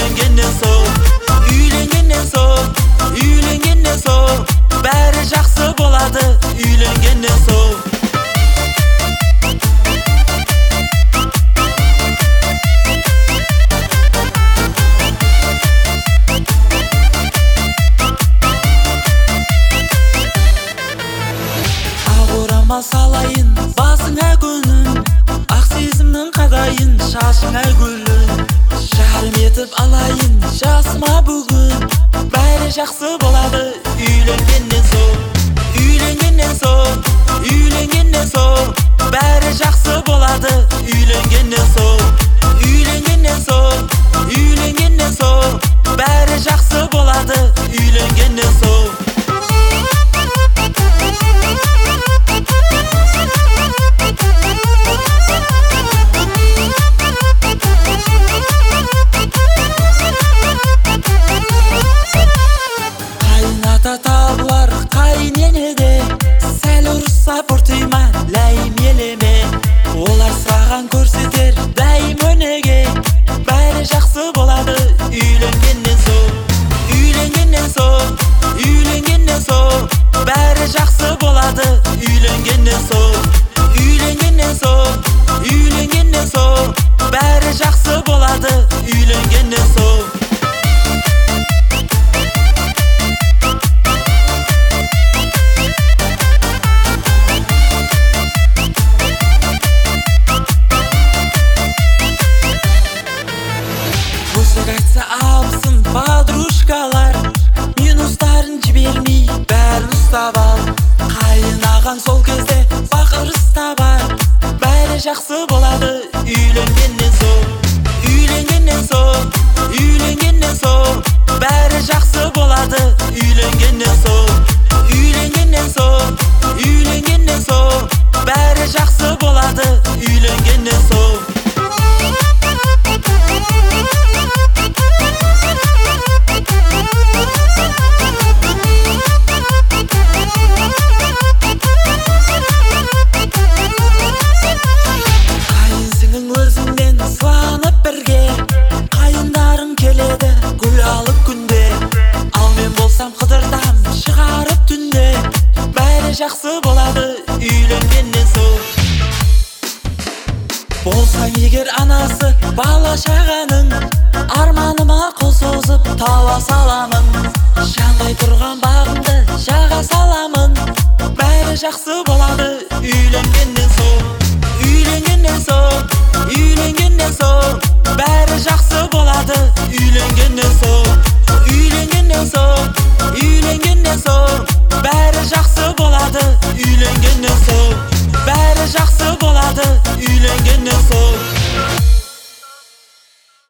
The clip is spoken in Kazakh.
Үйлөнгенден соң, үйлөнгенден соң, үйлөнгенден соң, бәрі жақсы болады. Үйлөнгенден соң. Салайын басыңа гүлін, ақ сезімнің қадайын шашыңа гүлін, жарым етіп алайын жасыма бүгін, бәрі жақсы болады. Үйленгеннен соң, үйленгеннен соң, үйленгеннен соң, бәрі жақсы болады. Үйленгеннен соң, үйленгеннен соң, үйленгеннен соң, бәрі жақсы болады. Үйленгеннен соң. Табылар қайын енеде, сәл ұрысса бұртыйма ләйім елеме. Олар саған көрсетер дәйім өнеге, бәрі жақсы болады. Үйленгеннен соң, үйленгеннен соң, үйленгеннен соң, бәрі жақсы болады. Үйленгеннен соң, үйленгеннен соң, үйленгеннен соң, бәрі жақсы болады. Үйленгеннен соң. Айтса алсын подружкалар, минустарын жібермей бәрін ұстап ал. Қайынаған сол кезде бақырыс табар, бәрі жақсы болады. Үйленгеннен соң, үйленгеннен соң, үйленгеннен соң, бәрі жақсы болады. Үйленгеннен соң, үйленгеннен соң, үйленгеннен соң, бәрі жақсы болады. Үйленгеннен соң. Қайындарың келеді гүл алып күнде, ал мен болсам қыдырдам шығарып түнде, бәрі жақсы болады. Үйленгеннен соң. Болсаң егер анасы бала шағаның, арманыма қол созып тауа саламын. Жанбай тұрған бағымды жаға саламын, бәрі жақсы болады. Үйленгеннен соң, үйленгеннен соң, үйленгеннен соң, бәрі жақсы болады. Үйленгеннен соң,